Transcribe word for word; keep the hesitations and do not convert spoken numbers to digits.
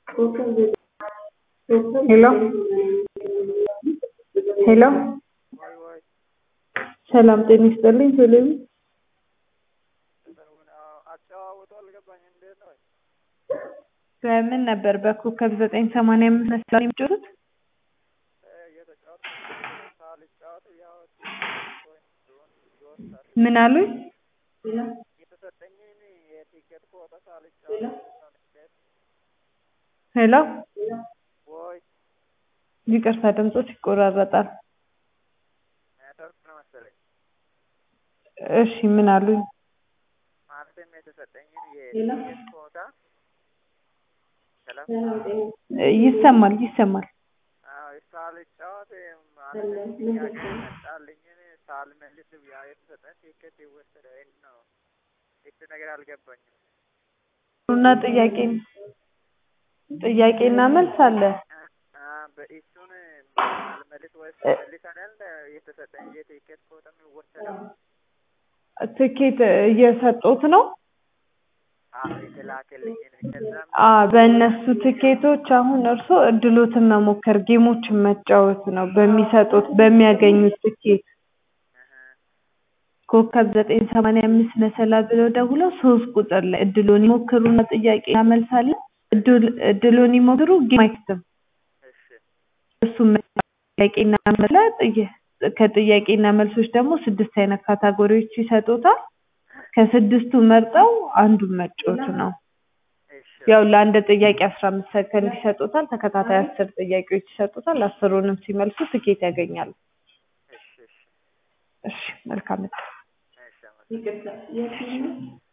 ሄሎ ሄሎ ሰላም ጤና ይስጥልኝ ቴሌቪ በምን ነበር በኮከብ ዘጠኝ ሰማንያ አምስት መስመር የሚጮቱት? ምን አሉኝ? ሄሎ ይቅርታ ድምፅሽ ይቆራረጣል። እሺ ምን አሉኝ? ይሰማል ይሰማል። እና ጥያቄ ጥያቄና መልስ አለ። ትኬት እየሰጡት ነው? አዎ በእነሱ ትኬቶች አሁን እርሶ እድሎትን መሞከር ጌሞችን መጫወት ነው በሚሰጡት በሚያገኙት ትኬት ኮከብ ዘጠኝ ሰማንያ አምስት መሰላል ብለው ደውለው ሶስት ቁጥር ላይ እድሉን ይሞክሩና ጥያቄና መልስ አለ። እድል እድሉን ይሞክሩ ጌም አይከፍትም። እሱም ጥያቄና መልስ ከጥያቄና መልሶች ደግሞ ስድስት አይነት ካታጎሪዎች ይሰጡታል። ከስድስቱ መርጠው አንዱን መጫወት ነው። ያው ለአንድ ጥያቄ አስራ አምስት ሰከንድ ይሰጡታል። ተከታታይ አስር ጥያቄዎች ይሰጡታል። አስሩንም ሲመልሱ ትኬት ያገኛሉ። እሺ መልካም